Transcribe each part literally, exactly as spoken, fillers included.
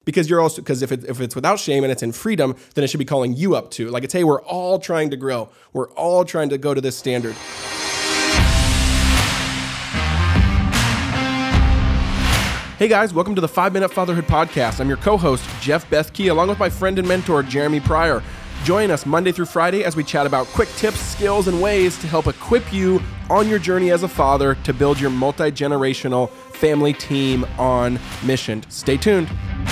because you're also, because if, it, if it's without shame and it's in freedom, then it should be calling you up to. Like it's, hey, we're all trying to grow. We're all trying to go to this standard. Hey guys, welcome to the five minute Fatherhood Podcast. I'm your co-host, Jeff Bethke, along with my friend and mentor, Jeremy Pryor. Join us Monday through Friday as we chat about quick tips, skills, and ways to help equip you on your journey as a father to build your multi-generational family team on mission. Stay tuned.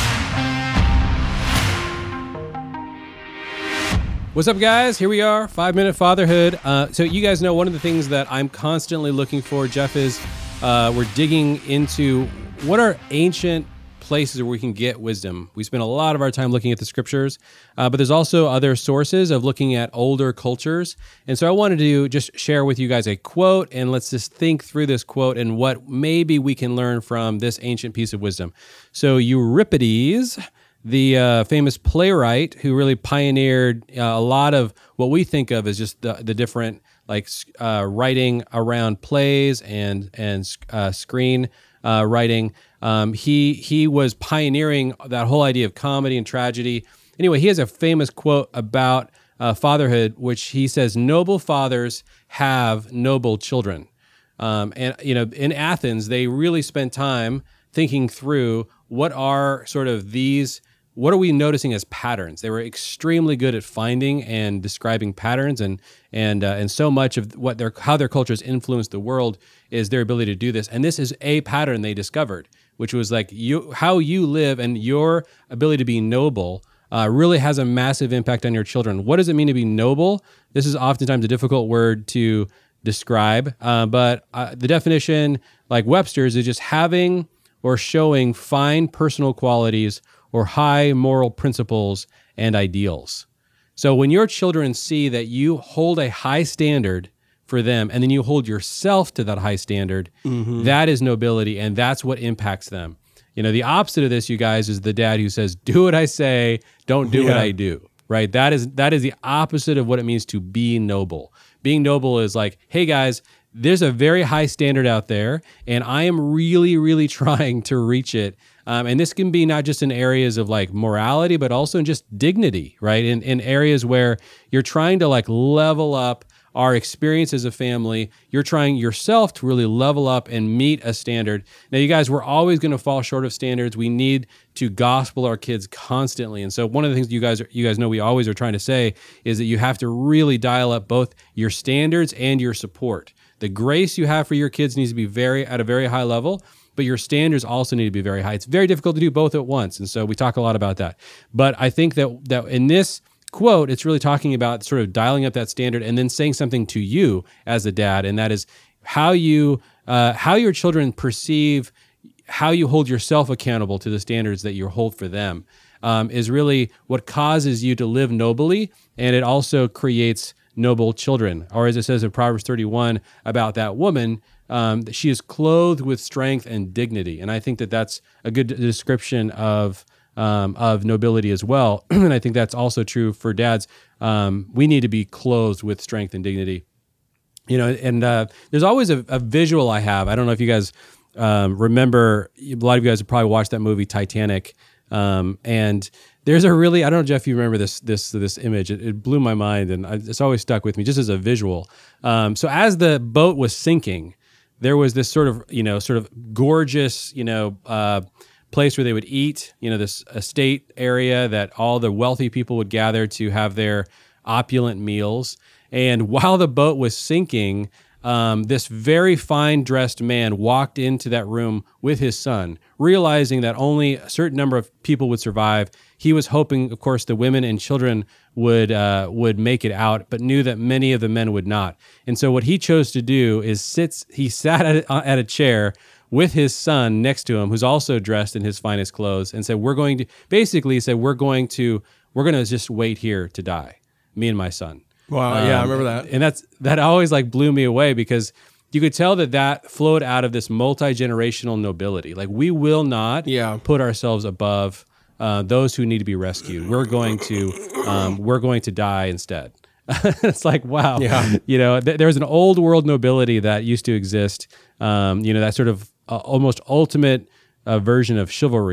What's up, guys? Here we are, Five Minute Fatherhood. Uh, so you guys know one of the things that I'm constantly looking for, Jeff, is uh, we're digging into what are ancient places where we can get wisdom. We spend a lot of our time looking at the scriptures, uh, but there's also other sources of looking at older cultures. And so I wanted to just share with you guys a quote, and let's just think through this quote and what maybe we can learn from this ancient piece of wisdom. So Euripides, the uh, famous playwright who really pioneered uh, a lot of what we think of as just the, the different like uh, writing around plays and and uh, screen uh, writing. Um, he he was pioneering that whole idea of comedy and tragedy. Anyway, he has a famous quote about uh, fatherhood, which he says, "Noble fathers have noble children." Um, and you know, in Athens, they really spent time thinking through what are sort of these. What are we noticing as patterns? They were extremely good at finding and describing patterns, and and uh, and so much of what their how their cultures influenced the world is their ability to do this. And this is a pattern they discovered, which was like you how you live and your ability to be noble uh, really has a massive impact on your children. What does it mean to be noble? This is oftentimes a difficult word to describe, uh, but uh, the definition, like Webster's, is just having or showing fine personal qualities or high moral principles and ideals. So when your children see that you hold a high standard for them and then you hold yourself to that high standard, mm-hmm. that is nobility, and that's what impacts them. You know, the opposite of this, you guys, is the dad who says, do what I say, don't do yeah. what I do, right? That is that is the opposite of what it means to be noble. Being noble is like, hey guys, there's a very high standard out there, and I am really, really trying to reach it. Um, and this can be not just in areas of like morality, but also in just dignity, right? In in areas where you're trying to like level up our experience as a family. You're trying yourself to really level up and meet a standard. Now, you guys, we're always going to fall short of standards. We need to gospel our kids constantly. And so one of the things you guys you guys know we always are trying to say is that you have to really dial up both your standards and your support. The grace you have for your kids needs to be very at a very high level, but your standards also need to be very high. It's very difficult to do both at once, and so we talk a lot about that. But I think that that in this quote, it's really talking about sort of dialing up that standard and then saying something to you as a dad, and that is how you uh, how your children perceive how you hold yourself accountable to the standards that you hold for them um, is really what causes you to live nobly, and it also creates noble children. Or as it says in Proverbs thirty-one about that woman, um, she is clothed with strength and dignity. And I think that that's a good description of um, of nobility as well. And I think that's also true for dads. Um, we need to be clothed with strength and dignity. You know, and uh, there's always a, a visual I have. I don't know if you guys um, remember, a lot of you guys have probably watched that movie Titanic. Um, and there's a really, I don't know, Jeff, you remember this this this image. It, it blew my mind, and I, it's always stuck with me, just as a visual. Um, so as the boat was sinking, there was this sort of, you know, sort of gorgeous, you know, uh, place where they would eat, you know, this estate area that all the wealthy people would gather to have their opulent meals. And while the boat was sinking, Um, this very fine-dressed man walked into that room with his son, realizing that only a certain number of people would survive. He was hoping, of course, the women and children would uh, would make it out, but knew that many of the men would not. And so what he chose to do is sit. He sat at a, at a chair with his son next to him, who's also dressed in his finest clothes, and said, "We're going to." Basically, he said, "We're going to. We're going to just wait here to die, me and my son." Wow, um, yeah, I remember that. And that's that always like blew me away, because you could tell that that flowed out of this multi-generational nobility. Like, we will not yeah. put ourselves above uh, those who need to be rescued. We're going to um, we're going to die instead. It's like, wow. Yeah. You know, th- there was an old world nobility that used to exist. Um, you know, that sort of uh, almost ultimate uh, version of chivalry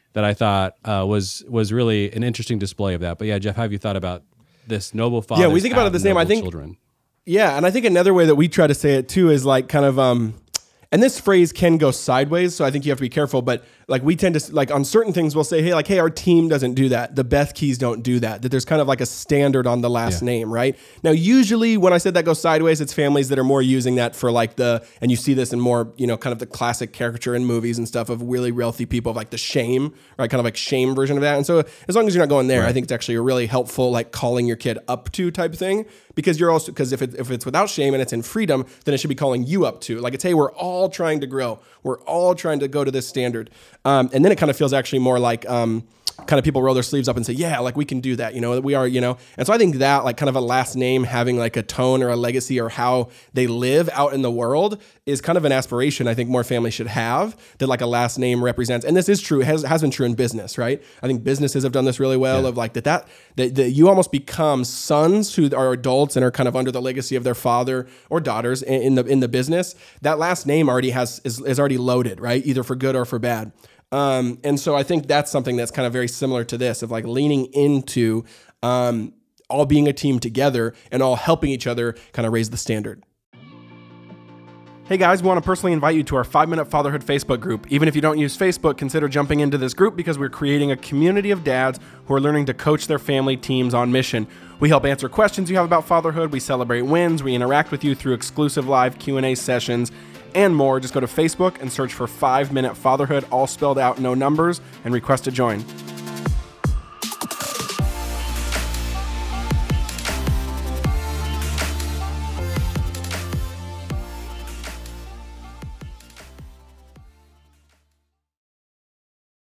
that I thought uh, was was really an interesting display of that. But yeah, Jeff, how have you thought about this noble father? Yeah, we think about it the same. I think, children. Yeah, and I think another way that we try to say it too is like kind of, um, and this phrase can go sideways, so I think you have to be careful, but like we tend to, like on certain things, we'll say, hey, like, hey, our team doesn't do that. The Bethkeys don't do that. That there's kind of like a standard on the last yeah. name, right? Now, usually when I said that goes sideways, it's families that are more using that for like the, and you see this in more, you know, kind of the classic caricature in movies and stuff of really wealthy people, of like the shame, right? Kind of like shame version of that. And so as long as you're not going there, right. I think it's actually a really helpful, like calling your kid up to type thing, because you're also, because if, it, if it's without shame and it's in freedom, then it should be calling you up to. Like it's, hey, we're all trying to grow. We're all trying to go to this standard. Um, and then it kind of feels actually more like um, kind of people roll their sleeves up and say, yeah, like we can do that. You know, we are, you know. And so I think that like kind of a last name having like a tone or a legacy or how they live out in the world is kind of an aspiration I think more families should have, that like a last name represents. And this is true, has, has been true in business, right? I think businesses have done this really well yeah. of like that, that, that, that you almost become sons who are adults and are kind of under the legacy of their father or daughters in, in the in the business. That last name already has is, is already loaded, right? Either for good or for bad. Um, and so I think that's something that's kind of very similar to this, of like leaning into um, all being a team together and all helping each other kind of raise the standard. Hey guys, we want to personally invite you to our five minute Fatherhood Facebook group. Even if you don't use Facebook, consider jumping into this group because we're creating a community of dads who are learning to coach their family teams on mission. We help answer questions you have about fatherhood, we celebrate wins, we interact with you through exclusive live Q and A sessions, and more. Just go to Facebook and search for five minute Fatherhood, all spelled out, no numbers, and request to join.